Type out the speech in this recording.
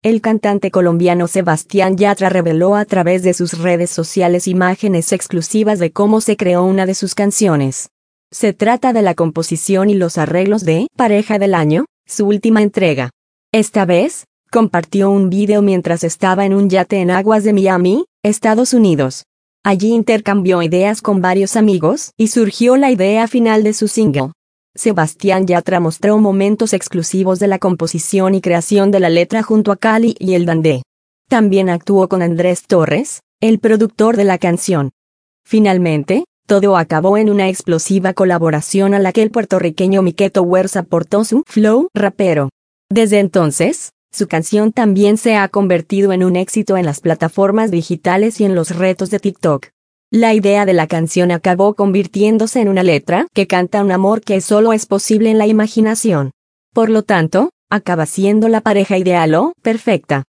El cantante colombiano Sebastián Yatra reveló a través de sus redes sociales imágenes exclusivas de cómo se creó una de sus canciones. Se trata de la composición y los arreglos de Pareja del Año, su última entrega. Esta vez, compartió un video mientras estaba en un yate en aguas de Miami, Estados Unidos. Allí intercambió ideas con varios amigos y surgió la idea final de su single. Sebastián Yatra mostró momentos exclusivos de la composición y creación de la letra junto a Cali y el Dandé. También actuó con Andrés Torres, el productor de la canción. Finalmente, todo acabó en una explosiva colaboración a la que el puertorriqueño Mike Towers aportó su flow rapero. Desde entonces, su canción también se ha convertido en un éxito en las plataformas digitales y en los retos de TikTok. La idea de la canción acabó convirtiéndose en una letra que canta un amor que solo es posible en la imaginación. Por lo tanto, acaba siendo la pareja ideal o perfecta.